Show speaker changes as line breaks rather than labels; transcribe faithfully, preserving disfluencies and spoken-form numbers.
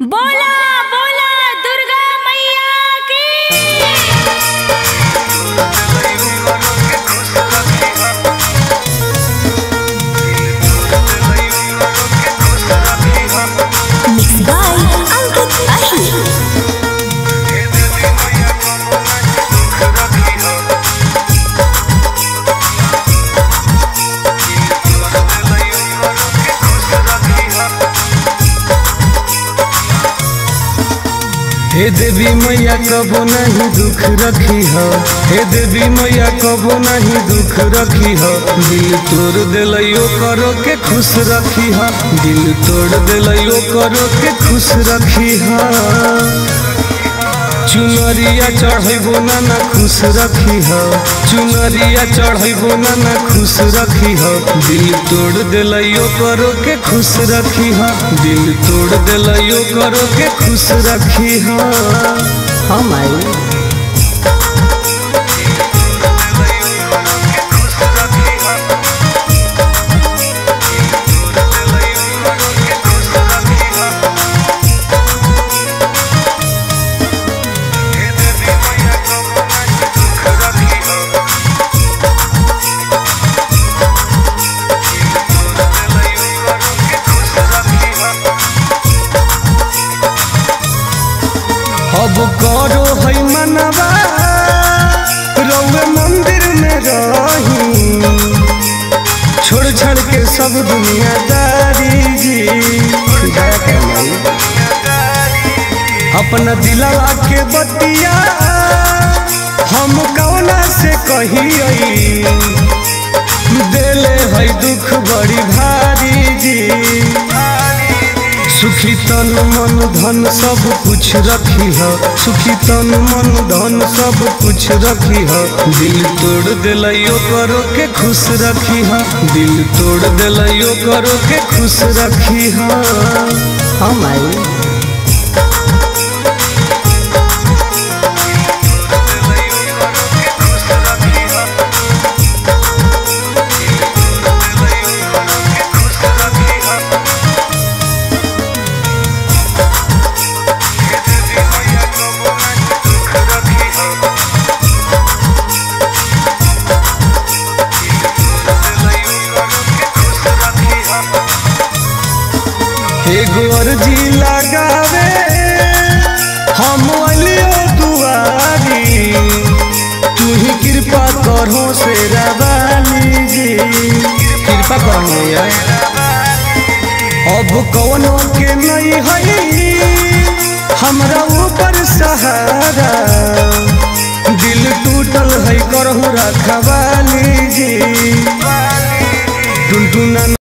बोला बोला दुर्गा मैया की। Mixed by Ankit Ahi।
हे देवी मैया कबो नहीं दुख रखी हो, हे देवी मैया कबो नहीं दुख रखी हो। दिल तोड़ दिलयो करो के खुश रखी हो, दिल तोड़ दिलयो करो के खुश रखी हो। चुनरिया चढ़बो ना ना खुश रखी हो, चुनरिया चढ़बो ना ना खुश रखी हो। दिल तोड़ दिलयो करो के खुश रखी हो, दिल तोड़ दिलयो करो के खुश रखी हो। हम आई अब करो है मनवा रउए मंदिर में रही, छोड़ छाड़ के सब दुनियादारी जी। अपना दिलवा के बतिया हम कौना से कही, देले है दुख बड़ी भारी जी। सुखी तन मन धन सब कुछ रखी हो, सुखी तन मन धन सब कुछ रखी हो। दिल तोड़ दिलयो करो के खुश रखी हो, दिल तोड़ दिलयो करो के खुश रखी हो। हम आई एगो अर्जी लगावे हम अलियो दुआरी, तू ही कृपा करो से रवानी जी। कृपा करो यार, अब कौनो के नहीं है हमरा ऊपर सहारा। दिल टूटल है करहु रखवाली जी। टुनटुना